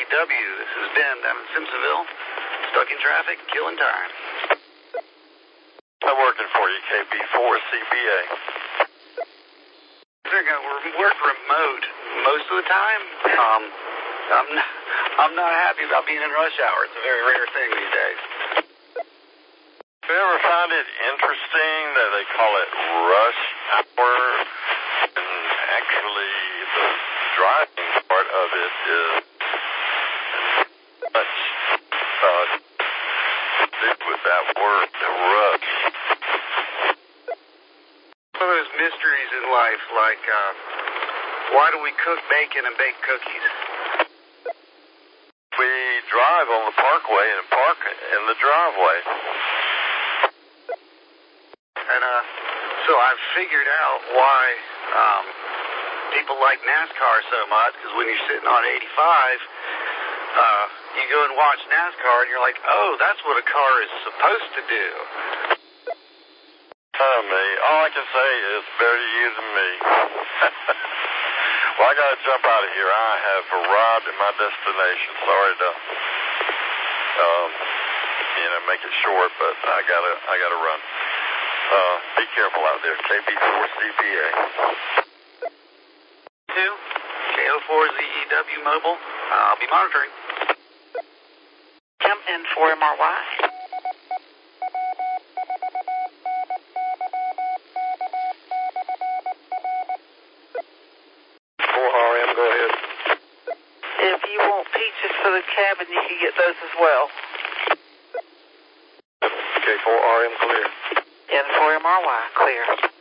EW. This is Ben down in Simpsonville. Stuck in traffic, killing time. I'm working for you, KB4CBA. We work remote most of the time. I'm not happy about being in rush hour. It's a very rare thing these days. You ever find it interesting that they call it rush hour? And actually, the driving part of it is much with that word, the rush. One of those mysteries in life, like why do we cook bacon and bake cookies? We drive on the parkway and park in the driveway. And so I've figured out why people like NASCAR so much, because when you're sitting on 85, you go and watch NASCAR and you're like, oh, that's what a car is supposed to do. Me. All I can say is better you than me. Well, I gotta jump out of here. I have arrived at my destination. Sorry to, make it short, but I gotta run. Be careful out there. KB4CBA. 2, KO4ZEW Mobile. I'll be monitoring. M4MRY. 4RM, go ahead. If you want peaches for the cabin, you can get those as well. K4RM, clear. N4MRY, clear.